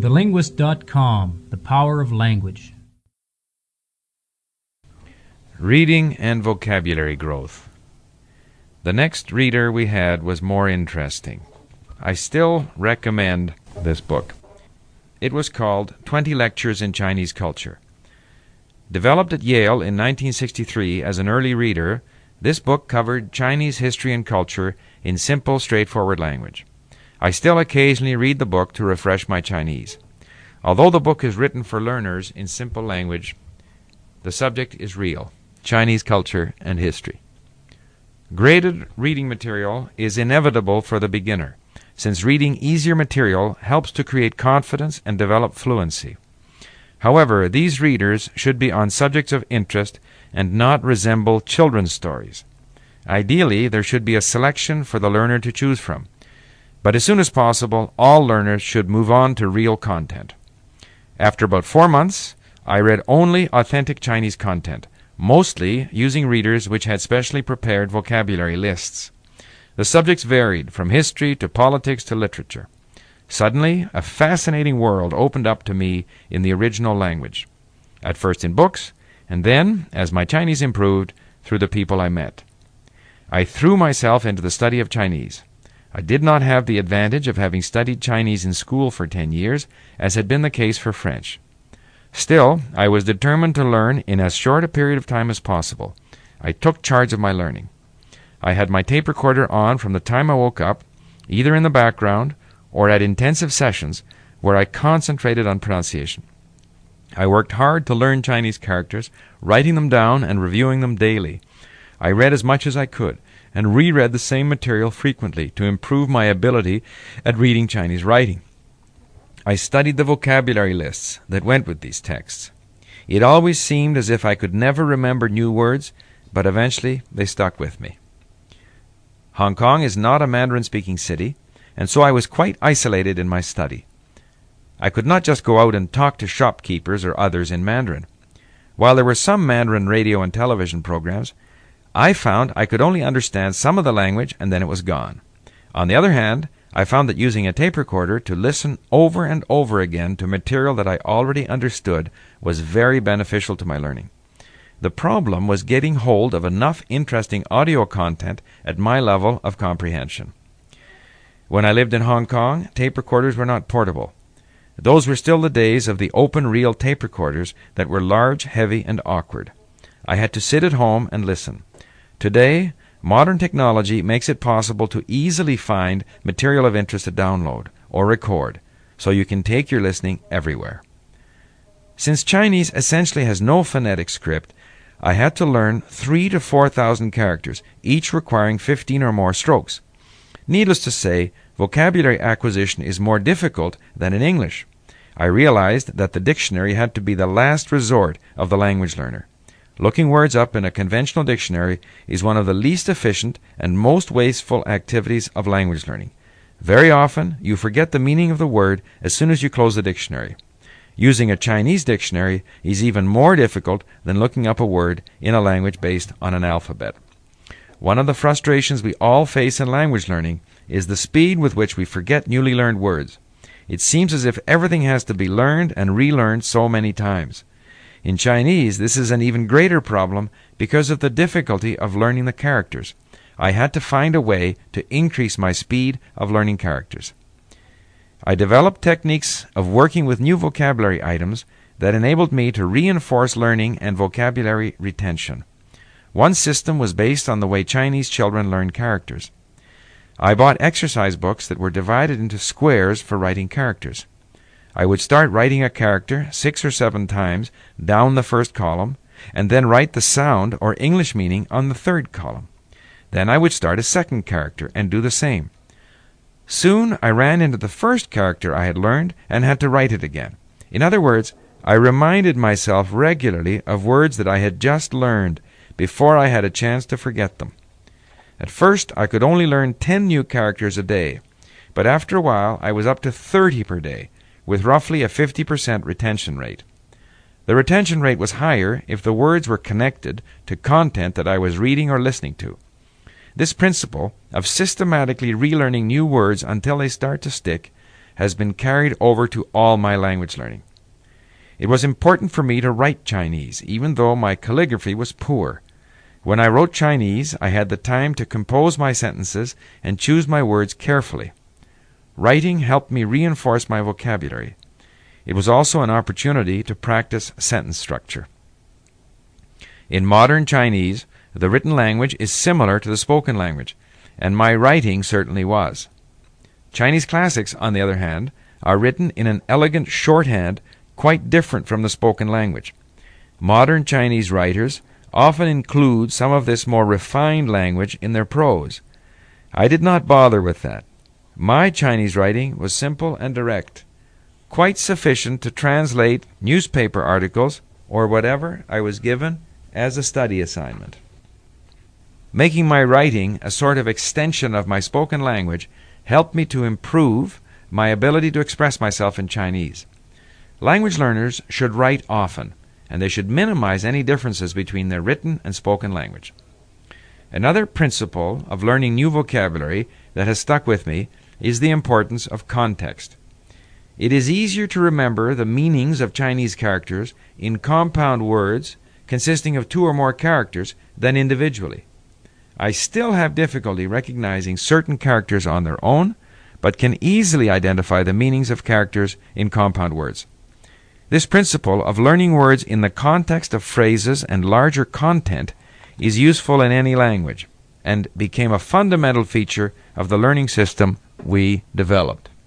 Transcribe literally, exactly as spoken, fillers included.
the linguist dot com, the power of language. Reading and vocabulary growth. The next reader we had was more interesting. I still recommend this book. It was called twenty Lectures in Chinese Culture. Developed at Yale in nineteen sixty-three as an early reader, this book covered Chinese history and culture in simple, straightforward language. I still occasionally read the book to refresh my Chinese. Although the book is written for learners in simple language, the subject is real: Chinese culture and history. Graded reading material is inevitable for the beginner, since reading easier material helps to create confidence and develop fluency. However, these readers should be on subjects of interest and not resemble children's stories. Ideally, there should be a selection for the learner to choose from. But as soon as possible, all learners should move on to real content. After about four months, I read only authentic Chinese content, mostly using readers which had specially prepared vocabulary lists. The subjects varied from history to politics to literature. Suddenly, a fascinating world opened up to me in the original language, at first in books, and then, as my Chinese improved, through the people I met. I threw myself into the study of Chinese. I did not have the advantage of having studied Chinese in school for ten years, as had been the case for French. Still, I was determined to learn in as short a period of time as possible. I took charge of my learning. I had my tape recorder on from the time I woke up, either in the background or at intensive sessions where I concentrated on pronunciation. I worked hard to learn Chinese characters, writing them down and reviewing them daily. I read as much as I could, and reread the same material frequently to improve my ability at reading Chinese writing. I studied the vocabulary lists that went with these texts. It always seemed as if I could never remember new words, but eventually they stuck with me. Hong Kong is not a Mandarin-speaking city, and so I was quite isolated in my study. I could not just go out and talk to shopkeepers or others in Mandarin. While there were some Mandarin radio and television programs, I found I could only understand some of the language and then it was gone. On the other hand, I found that using a tape recorder to listen over and over again to material that I already understood was very beneficial to my learning. The problem was getting hold of enough interesting audio content at my level of comprehension. When I lived in Hong Kong, tape recorders were not portable. Those were still the days of the open-reel tape recorders that were large, heavy, and awkward. I had to sit at home and listen. Today, modern technology makes it possible to easily find material of interest to download or record, so you can take your listening everywhere. Since Chinese essentially has no phonetic script, I had to learn three to four thousand characters, each requiring fifteen or more strokes. Needless to say, vocabulary acquisition is more difficult than in English. I realized that the dictionary had to be the last resort of the language learner. Looking words up in a conventional dictionary is one of the least efficient and most wasteful activities of language learning. Very often, you forget the meaning of the word as soon as you close the dictionary. Using a Chinese dictionary is even more difficult than looking up a word in a language based on an alphabet. One of the frustrations we all face in language learning is the speed with which we forget newly learned words. It seems as if everything has to be learned and relearned so many times. In Chinese, this is an even greater problem because of the difficulty of learning the characters. I had to find a way to increase my speed of learning characters. I developed techniques of working with new vocabulary items that enabled me to reinforce learning and vocabulary retention. One system was based on the way Chinese children learn characters. I bought exercise books that were divided into squares for writing characters. I would start writing a character six or seven times down the first column, and then write the sound or English meaning on the third column. Then I would start a second character and do the same. Soon I ran into the first character I had learned and had to write it again. In other words, I reminded myself regularly of words that I had just learned before I had a chance to forget them. At first I could only learn ten new characters a day, but after a while I was up to thirty per day, with roughly a fifty percent retention rate. The retention rate was higher if the words were connected to content that I was reading or listening to. This principle of systematically relearning new words until they start to stick has been carried over to all my language learning. It was important for me to write Chinese, even though my calligraphy was poor. When I wrote Chinese, I had the time to compose my sentences and choose my words carefully. Writing helped me reinforce my vocabulary. It was also an opportunity to practice sentence structure. In modern Chinese, the written language is similar to the spoken language, and my writing certainly was. Chinese classics, on the other hand, are written in an elegant shorthand quite different from the spoken language. Modern Chinese writers often include some of this more refined language in their prose. I did not bother with that. My Chinese writing was simple and direct, quite sufficient to translate newspaper articles or whatever I was given as a study assignment. Making my writing a sort of extension of my spoken language helped me to improve my ability to express myself in Chinese. Language learners should write often, and they should minimize any differences between their written and spoken language. Another principle of learning new vocabulary that has stuck with me is the importance of context. It is easier to remember the meanings of Chinese characters in compound words consisting of two or more characters than individually. I still have difficulty recognizing certain characters on their own, but can easily identify the meanings of characters in compound words. This principle of learning words in the context of phrases and larger content is useful in any language, and became a fundamental feature of the learning system we developed.